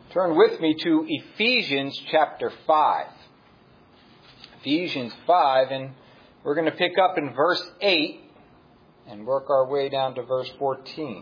Turn with me to Ephesians chapter 5. Ephesians 5, and we're going to pick up in verse 8 and work our way down to verse 14.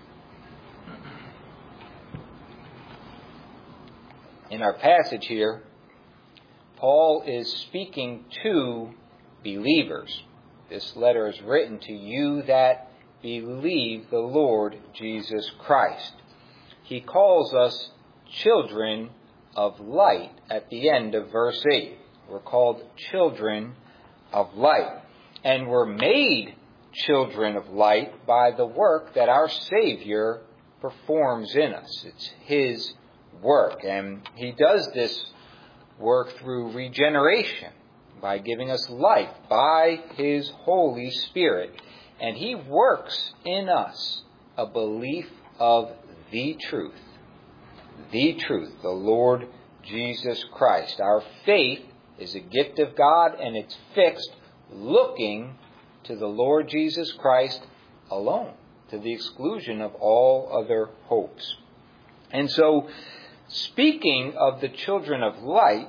In our passage here, Paul is speaking to believers. This letter is written to you that believe the Lord Jesus Christ. He calls us children of light at the end of verse 8. We're called children of light. And we're made children of light by the work that our Savior performs in us. It's His work. And He does this work through regeneration, by giving us life by His Holy Spirit. And He works in us a belief of the truth. The truth, the Lord Jesus Christ. Our faith is a gift of God, and it's fixed looking to the Lord Jesus Christ alone, to the exclusion of all other hopes. And so, speaking of the children of light,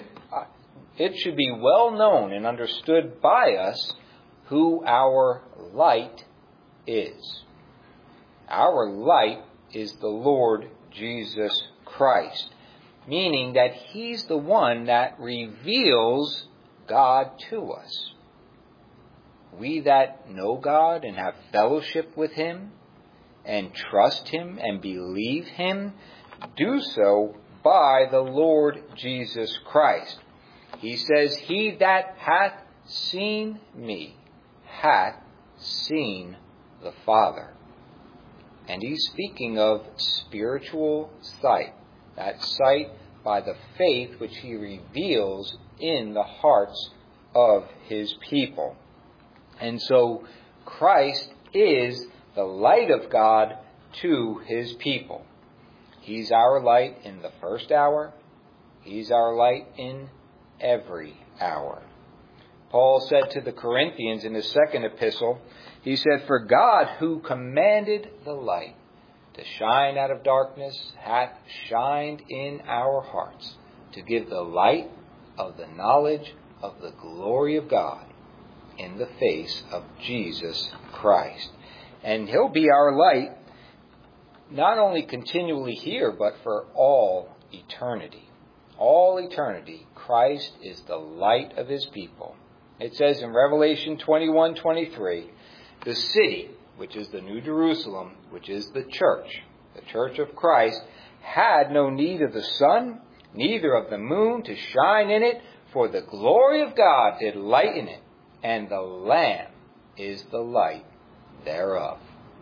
it should be well known and understood by us who our light is. Our light is the Lord Jesus Christ, meaning that He's the one that reveals God to us. We that know God and have fellowship with Him and trust Him and believe Him do so by the Lord Jesus Christ. He says, "He that hath seen me hath seen the Father." And He's speaking of spiritual sight, that sight by the faith which He reveals in the hearts of His people. And so Christ is the light of God to His people. He's our light in the first hour. He's our light in every hour. Paul said to the Corinthians in his second epistle, he said, "For God, who commanded the light to shine out of darkness, hath shined in our hearts to give the light of the knowledge of the glory of God in the face of Jesus Christ." And He'll be our light not only continually here, but for all eternity. All eternity, Christ is the light of His people. It says in Revelation 21:23, the city, which is the New Jerusalem, which is the church of Christ, had no need of the sun, neither of the moon to shine in it, for the glory of God did lighten it, and the Lamb is the light thereof.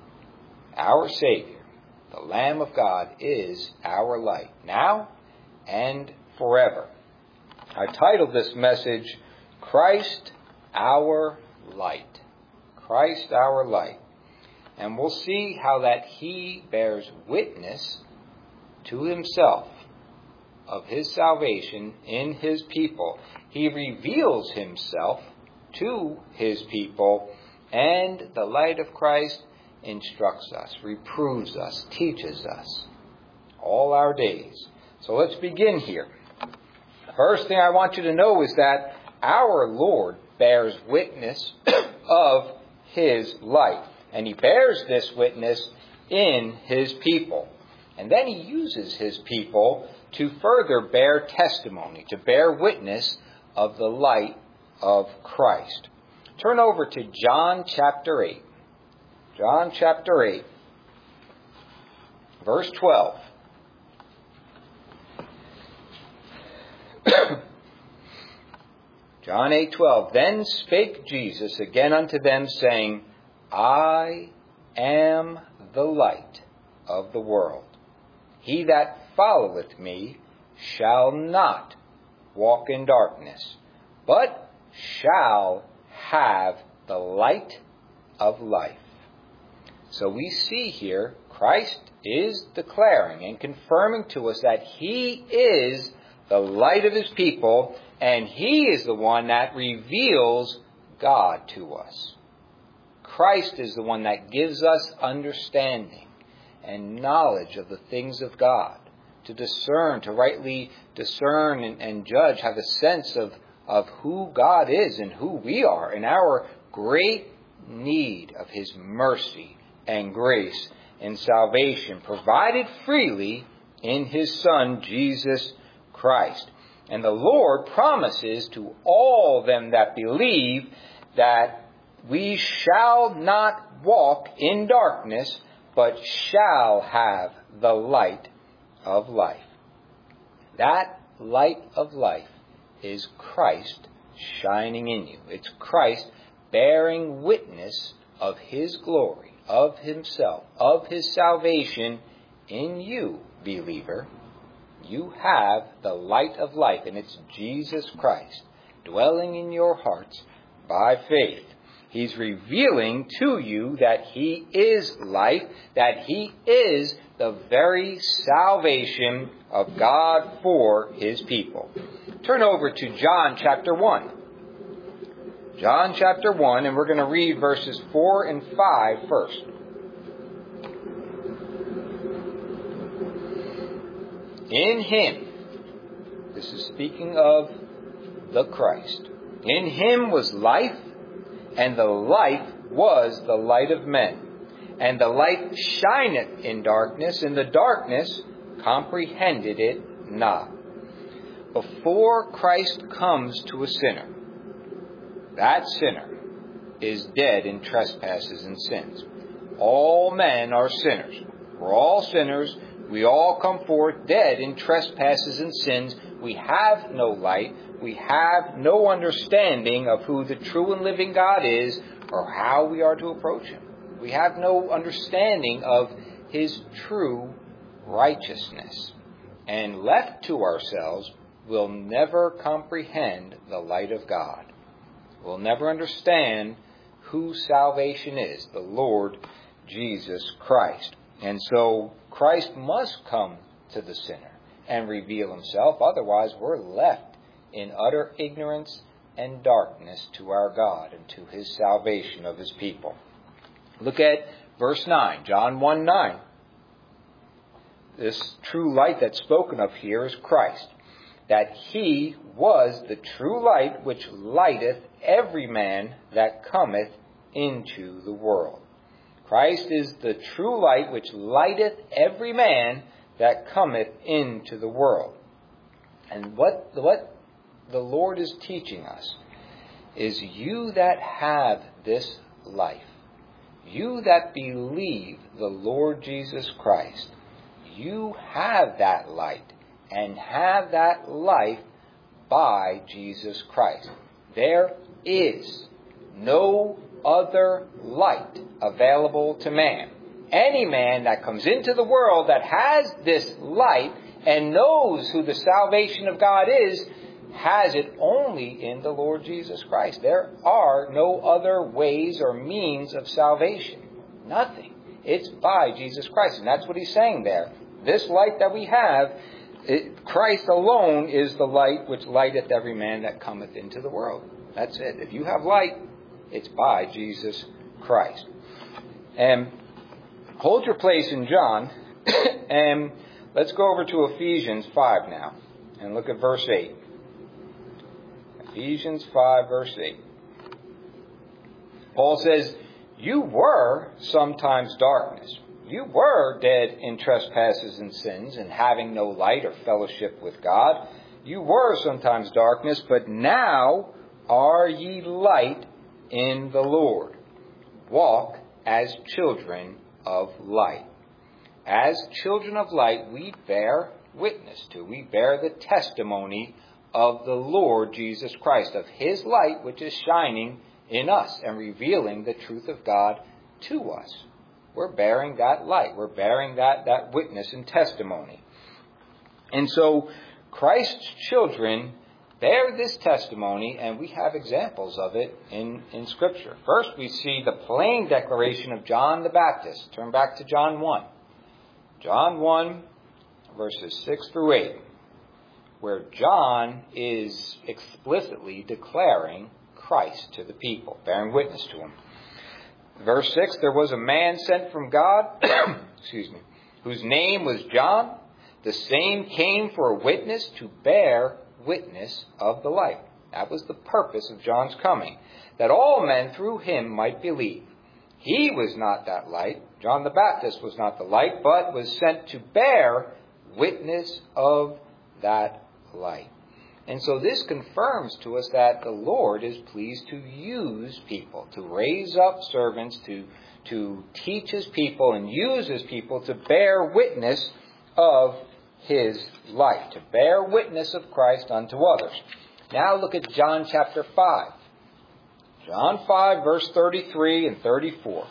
Our Savior, the Lamb of God, is our light, now and forever. I titled this message, Christ our Light. Christ our light. And we'll see how that He bears witness to Himself of His salvation in His people. He reveals Himself to His people, and the light of Christ instructs us, reproves us, teaches us all our days. So let's begin here. The first thing I want you to know is that our Lord bears witness of His light. And He bears this witness in His people. And then He uses His people to further bear testimony, to bear witness of the light of Christ. Turn over to John chapter 8. John chapter 8, verse 12. John 8:12. Then spake Jesus again unto them, saying, I am the light of the world. He that followeth me shall not walk in darkness, but shall have the light of life. So we see here, Christ is declaring and confirming to us that He is the light of His people, and He is the one that reveals God to us. Christ is the one that gives us understanding and knowledge of the things of God, to discern, to rightly discern and judge, have a sense of who God is and who we are, and our great need of His mercy and grace and salvation provided freely in His Son, Jesus Christ. And the Lord promises to all them that believe that we shall not walk in darkness, but shall have the light of life. That light of life is Christ shining in you. It's Christ bearing witness of His glory, of Himself, of His salvation in you, believer. You have the light of life, and it's Jesus Christ dwelling in your hearts by faith. He's revealing to you that He is life, that He is the very salvation of God for His people. Turn over to John chapter 1. John chapter 1, and we're going to read verses 4 and 5 first. In Him, this is speaking of the Christ, in Him was life, and the life was the light of men. And the light shineth in darkness, and the darkness comprehended it not. Before Christ comes to a sinner, that sinner is dead in trespasses and sins. All men are sinners. We're all sinners. We all come forth dead in trespasses and sins. We have no light. We have no understanding of who the true and living God is or how we are to approach Him. We have no understanding of His true righteousness. And left to ourselves, we'll never comprehend the light of God. We'll never understand who salvation is, the Lord Jesus Christ. And so Christ must come to the sinner and reveal Himself. Otherwise, we're left in utter ignorance and darkness to our God and to His salvation of His people. Look at verse 9, John 1:9. This true light that's spoken of here is Christ, that He was the true light which lighteth every man that cometh into the world. Christ is the true light which lighteth every man that cometh into the world. And what the Lord is teaching us is, you that have this life, you that believe the Lord Jesus Christ, you have that light, and have that life by Jesus Christ. There is no other light available to man. Any man that comes into the world that has this light and knows who the salvation of God is, has it only in the Lord Jesus Christ. There are no other ways or means of salvation. Nothing. It's by Jesus Christ. And that's what He's saying there. This light that we have, Christ alone is the light which lighteth every man that cometh into the world. That's it. If you have light, it's by Jesus Christ. And hold your place in John, and let's go over to Ephesians 5 now, and look at verse 8. Ephesians 5, verse 8. Paul says, you were sometimes darkness. You were dead in trespasses and sins, and having no light or fellowship with God. You were sometimes darkness, but now are ye light in the Lord. Walk as children of light. As children of light, we bear witness to, we bear the testimony of the Lord Jesus Christ, of His light which is shining in us and revealing the truth of God to us. We're bearing that light. We're bearing that witness and testimony. And so Christ's children bear this testimony, and we have examples of it in Scripture. First, we see the plain declaration of John the Baptist. Turn back to John 1. John 1, verses 6 through 8, where John is explicitly declaring Christ to the people, bearing witness to Him. Verse 6, there was a man sent from God, whose name was John. The same came for a witness to bear witness of the light. That was the purpose of John's coming, that all men through him might believe. He was not that light. John the Baptist was not the light, but was sent to bear witness of that light. And so this confirms to us that the Lord is pleased to use people, to raise up servants, to teach his people and use his people to bear witness of his light, to bear witness of Christ unto others. Now look at John chapter 5. John 5, verse 33 and 34.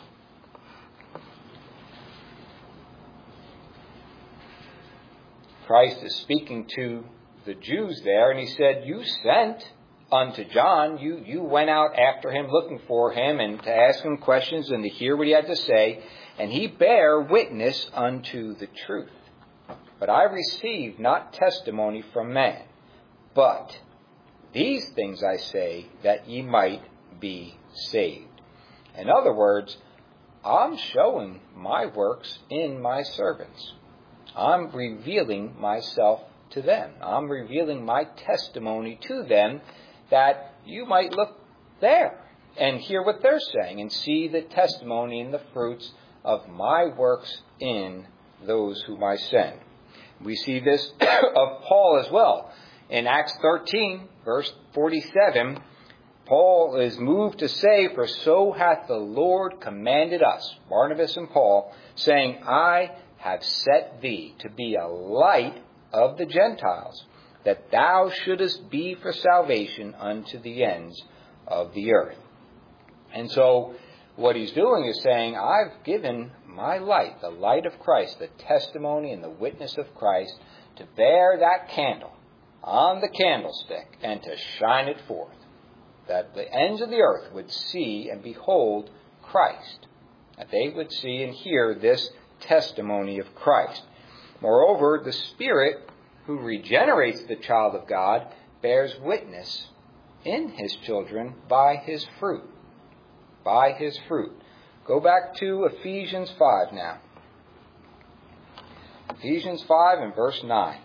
Christ is speaking to the Jews there, and he said, you sent unto John, you went out after him, looking for him, and to ask him questions and to hear what he had to say, and he bare witness unto the truth. But I received not testimony from man, but these things I say, that ye might be saved. In other words, I'm showing my works in my servants. I'm revealing myself to them. I'm revealing my testimony to them, that you might look there and hear what they're saying and see the testimony and the fruits of my works in those whom I send. We see this of Paul as well. In Acts 13, verse 47, Paul is moved to say, for so hath the Lord commanded us, Barnabas and Paul, saying, I have set thee to be a light of the Gentiles, that thou shouldest be for salvation unto the ends of the earth. And so what he's doing is saying, I've given my light, the light of Christ, the testimony and the witness of Christ, to bear that candle on the candlestick and to shine it forth, that the ends of the earth would see and behold Christ, that they would see and hear this testimony of Christ. Moreover, the Spirit who regenerates the child of God bears witness in his children by his fruit. By his fruit. Go back to Ephesians 5 now. Ephesians 5 and verse 9.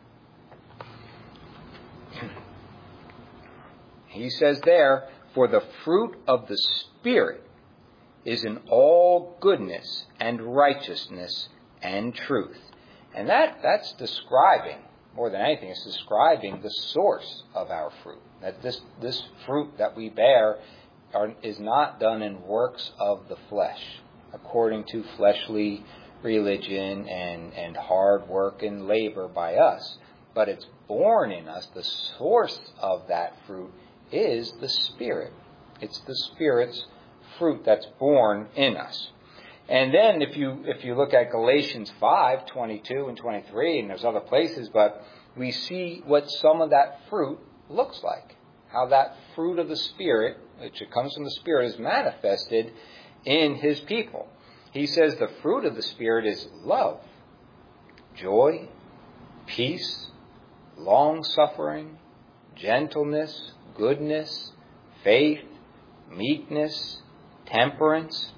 He says there, for the fruit of the Spirit is in all goodness and righteousness and truth. And that's describing, more than anything, it's describing the source of our fruit. That this fruit that we bear is not done in works of the flesh, according to fleshly religion and hard work and labor by us. But it's born in us. The source of that fruit is the Spirit. It's the Spirit's fruit that's born in us. And then if you look at Galatians 5, 22 and 23, and there's other places, but we see what some of that fruit looks like. How that fruit of the Spirit, which comes from the Spirit, is manifested in his people. He says the fruit of the Spirit is love, joy, peace, long-suffering, gentleness, goodness, faith, meekness, temperance.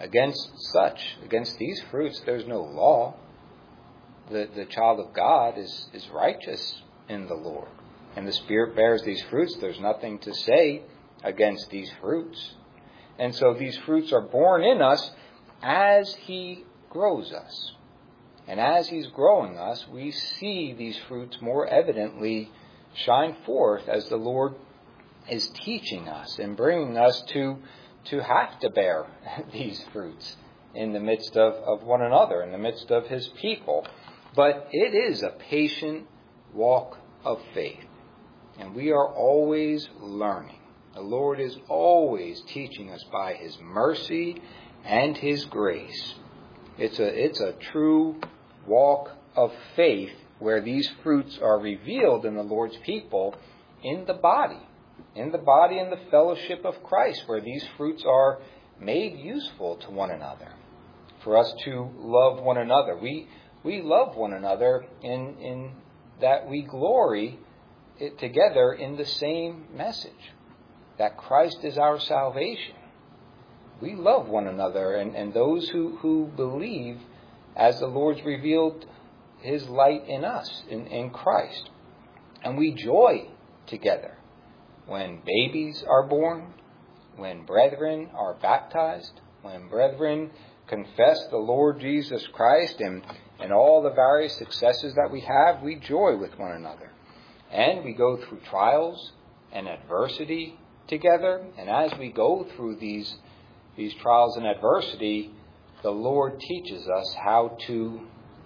Against these fruits, there's no law. The child of God is righteous in the Lord. And the Spirit bears these fruits. There's nothing to say against these fruits. And so these fruits are born in us as he grows us. And as he's growing us, we see these fruits more evidently shine forth as the Lord is teaching us and bringing us to have to bear these fruits in the midst of one another, in the midst of his people. But it is a patient walk of faith. And we are always learning. The Lord is always teaching us by his mercy and his grace. It's a true walk of faith where these fruits are revealed in the Lord's people in the body and the fellowship of Christ, where these fruits are made useful to one another, for us to love one another. We love one another in that we glory together in the same message, that Christ is our salvation. We love one another, and those who believe as the Lord's revealed His light in us, in Christ. And we joy together when babies are born, when brethren are baptized, when brethren confess the Lord Jesus Christ, and all the various successes that we have, we joy with one another. And we go through trials and adversity together. And as we go through these trials and adversity, the Lord teaches us how to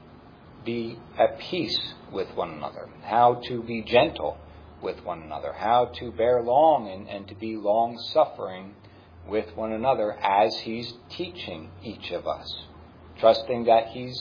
be at peace with one another, how to be gentle with one another, how to bear long and to be long-suffering with one another as He's teaching each of us, trusting that He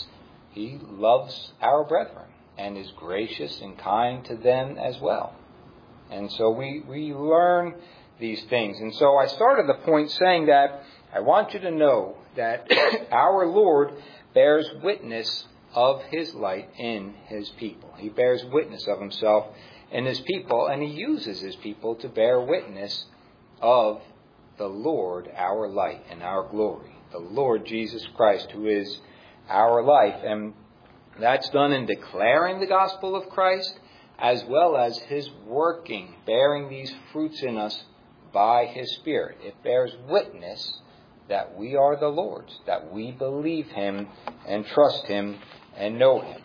loves our brethren and is gracious and kind to them as well. And so we learn these things. And so I started the point saying that I want you to know that our Lord bears witness of His light in His people. He bears witness of Himself in His people, and He uses His people to bear witness of the Lord, our light and our glory, the Lord Jesus Christ, who is our life. And that's done in declaring the gospel of Christ, as well as His working, bearing these fruits in us by His Spirit. It bears witness that we are the Lord's, that we believe Him and trust Him and know Him.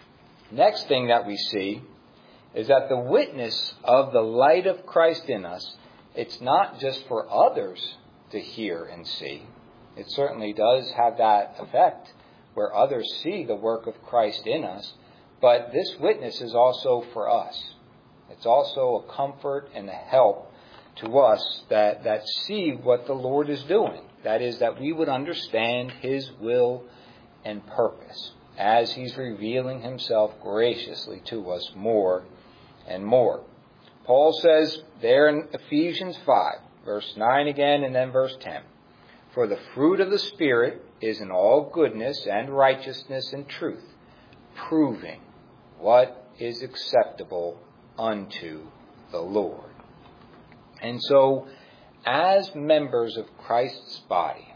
Next thing that we see is that the witness of the light of Christ in us, it's not just for others to hear and see. It certainly does have that effect where others see the work of Christ in us, but this witness is also for us. It's also a comfort and a help to us that see what the Lord is doing. That is, that we would understand His will and purpose as He's revealing Himself graciously to us more and more. Paul says there in Ephesians 5, verse 9 again, and then verse 10, "For the fruit of the Spirit is in all goodness and righteousness and truth, proving what is acceptable unto the Lord." And so, as members of Christ's body,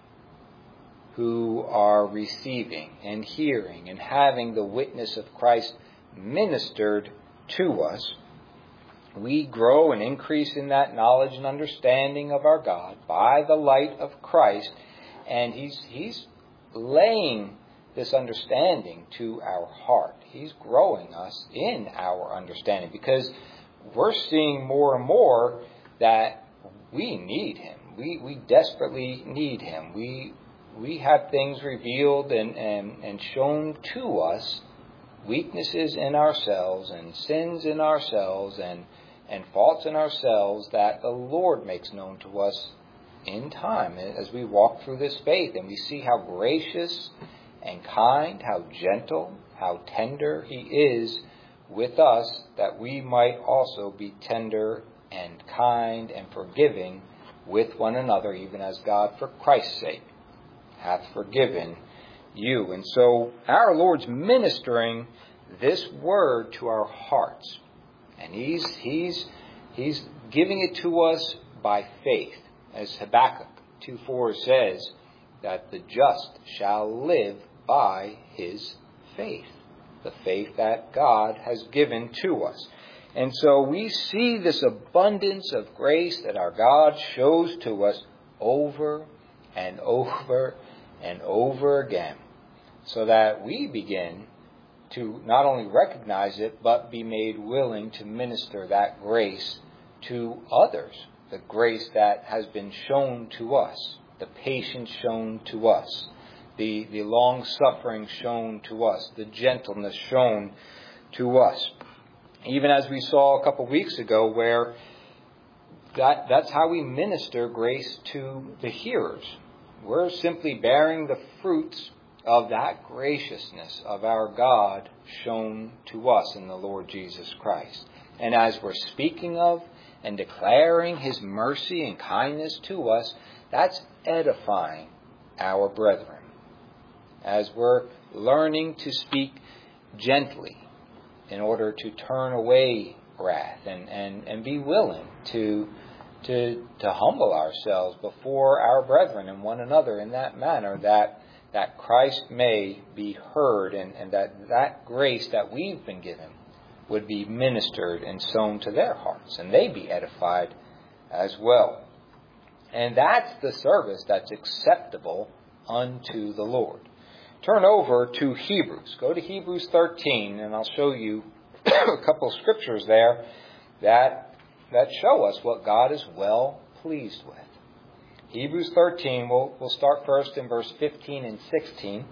who are receiving and hearing and having the witness of Christ ministered to us, we grow and increase in that knowledge and understanding of our God by the light of Christ, and He's laying this understanding to our heart. He's growing us in our understanding, because we're seeing more and more that we need Him. We desperately need Him. We have things revealed and shown to us, weaknesses in ourselves and sins in ourselves and faults in ourselves that the Lord makes known to us in time as we walk through this faith, and we see how gracious and kind, how gentle, how tender He is with us, that we might also be tender and kind and forgiving with one another, even as God, for Christ's sake, hath forgiven you. And so our Lord's ministering this word to our hearts, and He's giving it to us by faith, as Habakkuk 2:4 says, that the just shall live by his faith, the faith that God has given to us. And so we see this abundance of grace that our God shows to us over and over and over again, so that we begin to not only recognize it, but be made willing to minister that grace to others. The grace that has been shown to us, the patience shown to us, the long-suffering shown to us, the gentleness shown to us. Even as we saw a couple weeks ago, where that's how we minister grace to the hearers. We're simply bearing the fruits of that graciousness of our God shown to us in the Lord Jesus Christ. And as we're speaking of and declaring His mercy and kindness to us, that's edifying our brethren. As we're learning to speak gently in order to turn away wrath and be willing to humble ourselves before our brethren and one another in that manner, that that Christ may be heard, and that grace that we've been given would be ministered and sown to their hearts, and they be edified as well. And that's the service that's acceptable unto the Lord. Turn over to Hebrews. Go to Hebrews 13, and I'll show you a couple of scriptures there that show us what God is well pleased with. Hebrews 13, we'll start first in verse 15 and 16.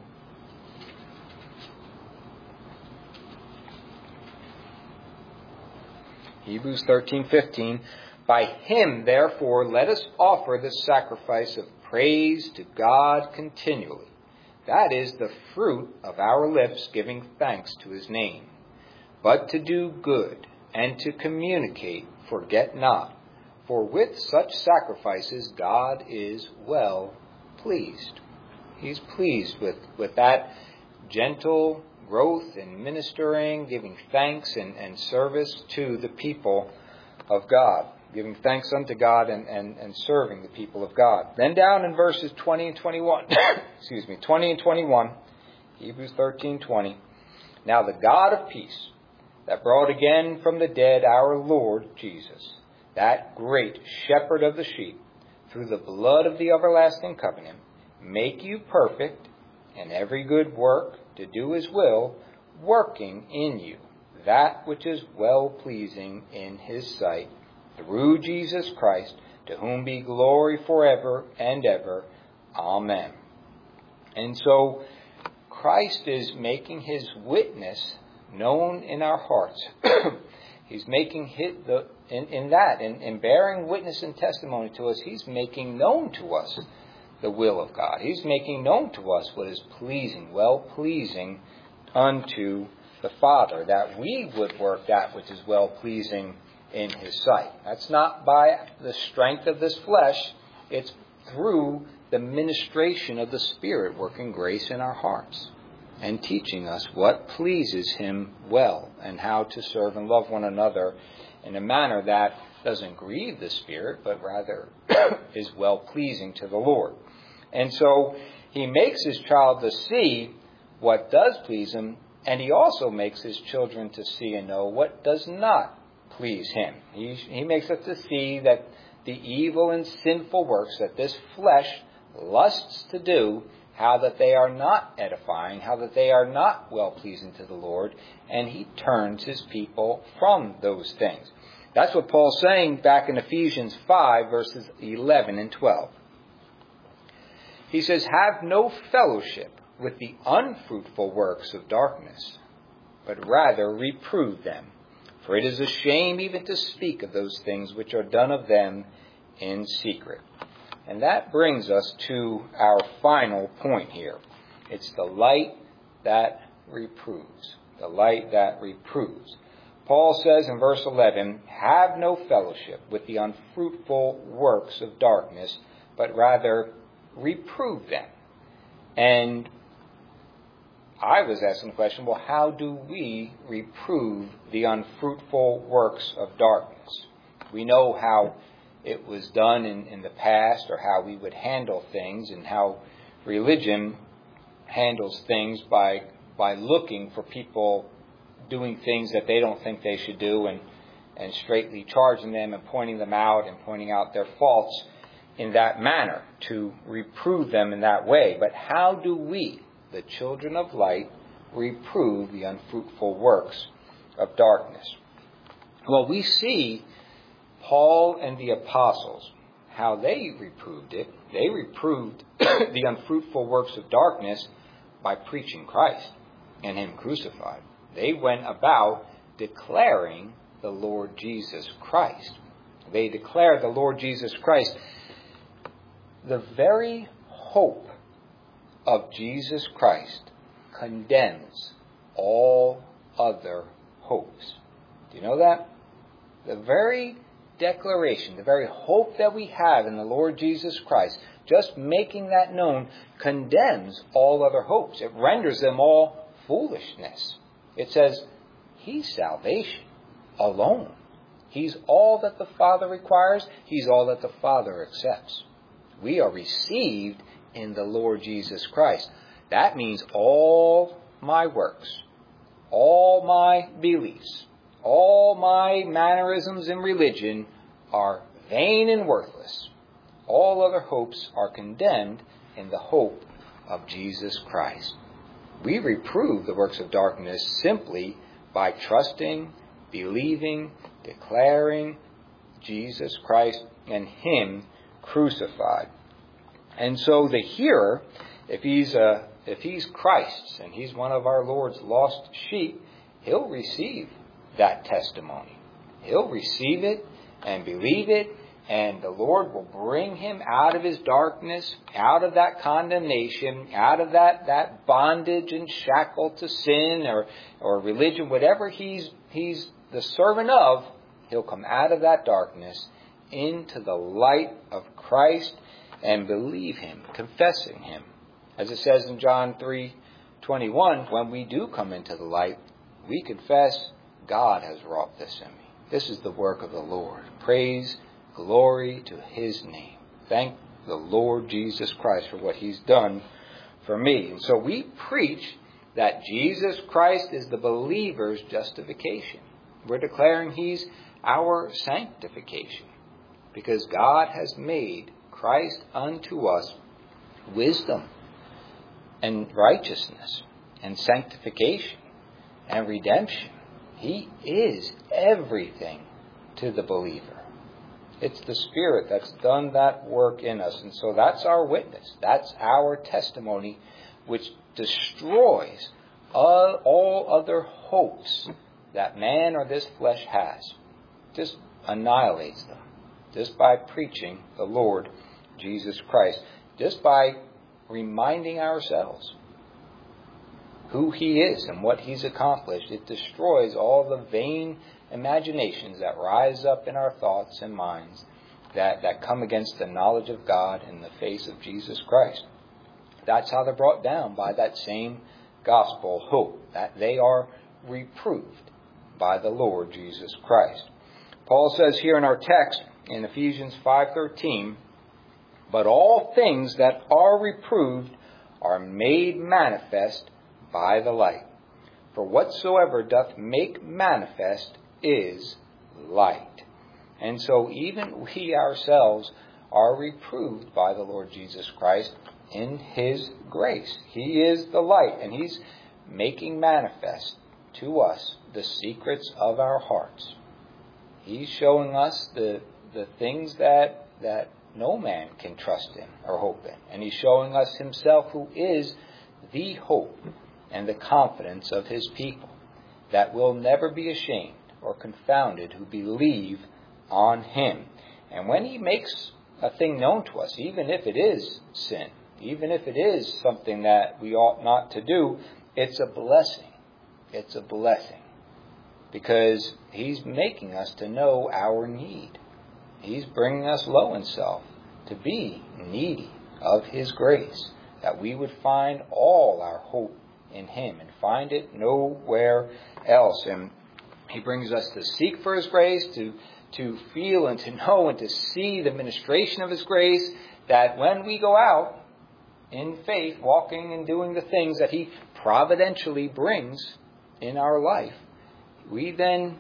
Hebrews 13:15. By him, therefore, let us offer the sacrifice of praise to God continually. That is the fruit of our lips, giving thanks to his name. But to do good and to communicate, forget not. For with such sacrifices God is well pleased. He's pleased with that gentle growth in ministering, giving thanks and service to the people of God. Giving thanks unto God and serving the people of God. Then down in verses 20 and 21, 20 and 21, Hebrews 13:20. Now the God of peace, that brought again from the dead our Lord Jesus, that great shepherd of the sheep, through the blood of the everlasting covenant, make you perfect in every good work to do his will, working in you that which is well pleasing in his sight, through Jesus Christ, to whom be glory forever and ever. Amen. And so Christ is making his witness known in our hearts. He's making in bearing witness and testimony to us, he's making known to us the will of God. He's making known to us what is pleasing, well pleasing unto the Father, that we would work that which is well pleasing in his sight. That's not by the strength of this flesh. It's through the ministration of the Spirit working grace in our hearts and teaching us what pleases him well and how to serve and love one another in a manner that doesn't grieve the Spirit, but rather is well pleasing to the Lord. And so he makes his child to see what does please him, and he also makes his children to see and know what does not please him. He makes us to see that the evil and sinful works that this flesh lusts to do, how that they are not edifying, how that they are not well-pleasing to the Lord, and he turns his people from those things. That's what Paul's saying back in Ephesians 5, verses 11 and 12. He says, have no fellowship with the unfruitful works of darkness, but rather reprove them. For it is a shame even to speak of those things which are done of them in secret. And that brings us to our final point here. It's the light that reproves. The light that reproves. Paul says in verse 11, have no fellowship with the unfruitful works of darkness, but rather reprove them. And I was asking the question, well, how do we reprove the unfruitful works of darkness? We know how it was done in the past, or how we would handle things, and how religion handles things by looking for people doing things that they don't think they should do, and straightly charging them and pointing them out and pointing out their faults in that manner, to reprove them in that way. But how do we, the children of light, reprove the unfruitful works of darkness? Well, we see Paul and the apostles, how they reproved it. They reproved the unfruitful works of darkness by preaching Christ and him crucified. They went about declaring the Lord Jesus Christ. They declared the Lord Jesus Christ. The very hope of Jesus Christ condemns all other hopes. Do you know that? The very declaration, the very hope that we have in the Lord Jesus Christ, just making that known, condemns all other hopes. It renders them all foolishness. It says, he's salvation alone. He's all that the Father requires. He's all that the Father accepts. We are received in the Lord Jesus Christ. That means all my works, all my beliefs, all my mannerisms in religion are vain and worthless. All other hopes are condemned in the hope of Jesus Christ. We reprove the works of darkness simply by trusting, believing, declaring Jesus Christ and Him crucified. And so the hearer, if he's Christ's and he's one of our Lord's lost sheep, he'll receive that testimony. He'll receive it and believe it, and the Lord will bring him out of his darkness, out of that condemnation, out of that bondage and shackle to sin or religion, whatever he's the servant of. He'll come out of that darkness into the light of Christ and believe Him, confessing Him. As it says in John 3:21, when we do come into the light, we confess, God has wrought this in me. This is the work of the Lord. Praise, glory to His name. Thank the Lord Jesus Christ for what He's done for me. And so we preach that Jesus Christ is the believer's justification. We're declaring He's our sanctification, because God has made Christ unto us wisdom and righteousness and sanctification and redemption. He is everything to the believer. It's the Spirit that's done that work in us. And so that's our witness. That's our testimony, which destroys all other hopes that man or this flesh has. Just annihilates them. Just by preaching the Lord Jesus Christ. Just by reminding ourselves who He is and what He's accomplished. It destroys all the vain imaginations that rise up in our thoughts and minds that come against the knowledge of God in the face of Jesus Christ. That's how they're brought down, by that same gospel hope, that they are reproved by the Lord Jesus Christ. Paul says here in our text in Ephesians 5:13, but all things that are reproved are made manifest by the light. For whatsoever doth make manifest is light. And so even we ourselves are reproved by the Lord Jesus Christ in His grace. He is the light, and He's making manifest to us the secrets of our hearts. He's showing us the things that no man can trust in or hope in. And He's showing us Himself, who is the hope and the confidence of His people, that will never be ashamed or confounded who believe on Him. And when He makes a thing known to us, even if it is sin, even if it is something that we ought not to do, it's a blessing. It's a blessing. Because He's making us to know our need. He's bringing us low in self to be needy of His grace, that we would find all our hope in Him and find it nowhere else. And He brings us to seek for His grace, to feel and to know and to see the ministration of His grace, that when we go out in faith, walking and doing the things that He providentially brings in our life, we then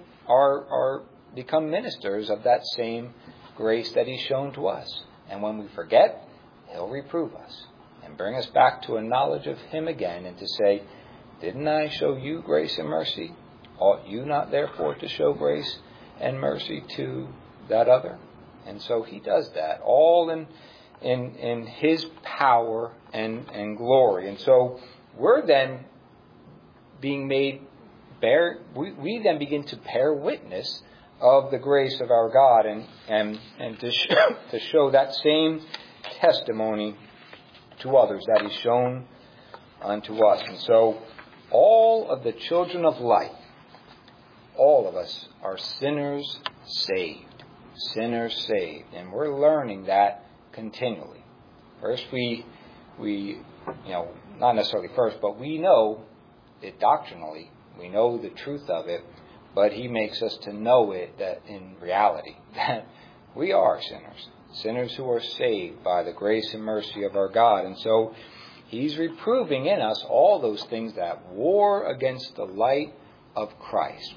are become ministers of that same grace that He's shown to us. And when we forget, He'll reprove us and bring us back to a knowledge of Him again, and to say, didn't I show you grace and mercy? Ought you not therefore to show grace and mercy to that other? And so He does that, all in His power and glory. And so we're then being made we then begin to bear witness of the grace of our God, and to show that same testimony to others that He's shown unto us. And so all of the children of light, all of us are sinners saved. Sinners saved. And we're learning that continually. First we not necessarily first, but we know it doctrinally. We know the truth of it, but He makes us to know it, that in reality, that we are sinners. Sinners who are saved by the grace and mercy of our God. And so He's reproving in us all those things that war against the light of Christ.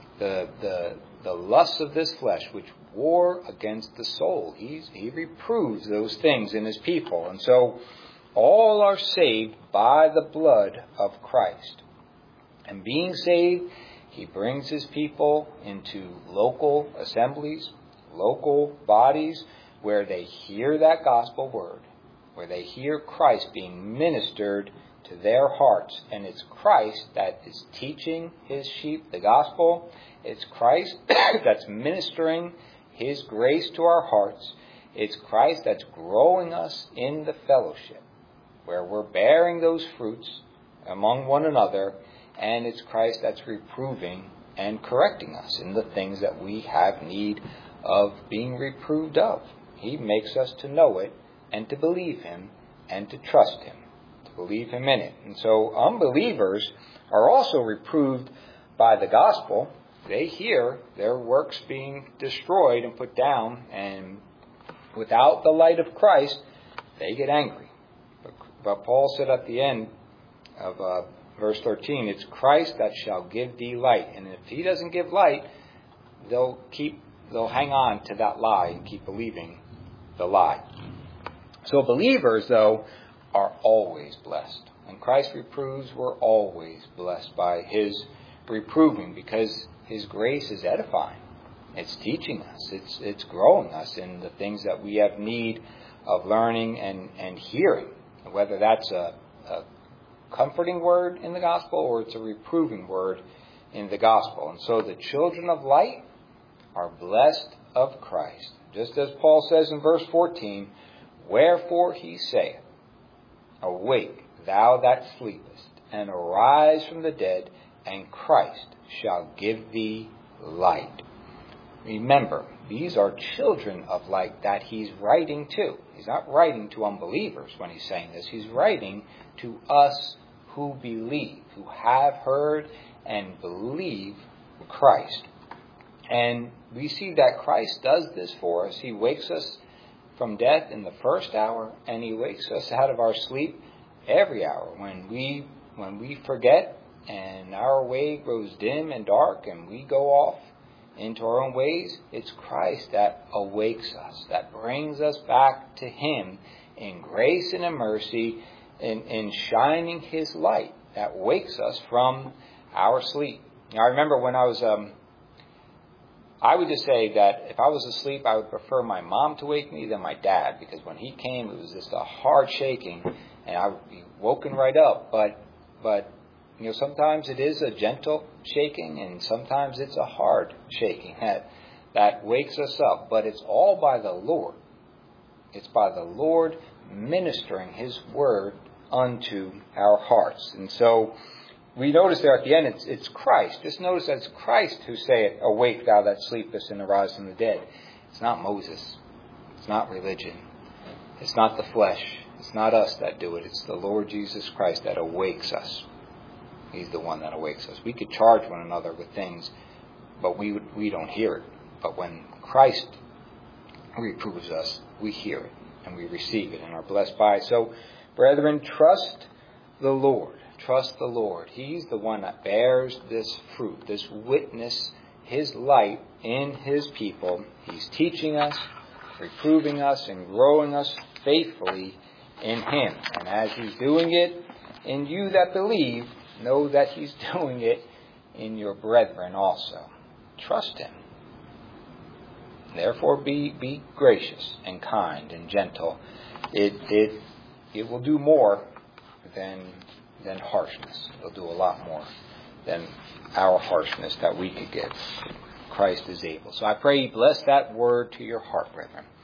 The lusts of this flesh, which war against the soul. He reproves those things in his people. And so all are saved by the blood of Christ. And being saved, he brings his people into local assemblies, local bodies, where they hear that gospel word, where they hear Christ being ministered to their hearts. And it's Christ that is teaching his sheep the gospel. It's Christ that's ministering his grace to our hearts. It's Christ that's growing us in the fellowship, where we're bearing those fruits among one another. And it's Christ that's reproving and correcting us in the things that we have need of being reproved of. He makes us to know it and to believe him and to trust him, to believe him in it. And so unbelievers are also reproved by the gospel. They hear their works being destroyed and put down, and without the light of Christ, they get angry. But Paul said at the end of verse 13, it's Christ that shall give thee light. And if he doesn't give light, they'll hang on to that lie and keep believing the lie. So believers, though, are always blessed. When Christ reproves, we're always blessed by his reproving, because his grace is edifying. It's teaching us. It's growing us in the things that we have need of learning and hearing, whether that's a comforting word in the gospel or it's a reproving word in the gospel. And so the children of light are blessed of Christ. Just as Paul says in verse 14, wherefore he saith, awake, thou that sleepest, and arise from the dead, and Christ shall give thee light. Remember, these are children of light that he's writing to. He's not writing to unbelievers when he's saying this. He's writing to us who believe, who have heard and believe Christ. And we see that Christ does this for us. He wakes us from death in the first hour, and he wakes us out of our sleep every hour. When we forget and our way grows dim and dark and we go off into our own ways, it's Christ that awakes us, that brings us back to him in grace and in mercy, in shining his light, that wakes us from our sleep. Now, I remember when I was, I would just say that if I was asleep, I would prefer my mom to wake me than my dad, because when he came, it was just a hard shaking, and I would be woken right up. But sometimes it is a gentle shaking, and sometimes it's a hard shaking that wakes us up. But it's all by the Lord. It's by the Lord ministering his word unto our hearts. And so we notice there at the end, it's Christ. Just notice that it's Christ who saith, awake thou that sleepest, and arise from the dead. It's not Moses. It's not religion. It's not the flesh. It's not us that do it. It's the Lord Jesus Christ that awakes us. He's the one that awakes us. We could charge one another with things, but we don't hear it. But when Christ reproves us, we hear it and we receive it and are blessed by it. So, brethren, trust the Lord. Trust the Lord. He's the one that bears this fruit, this witness, his light in his people. He's teaching us, reproving us, and growing us faithfully in him. And as he's doing it in you that believe, know that he's doing it in your brethren also. Trust him. Therefore be gracious and kind and gentle. It will do more than harshness. It'll do a lot more than our harshness that we could give. Christ is able. So I pray you bless that word to your heart, brethren.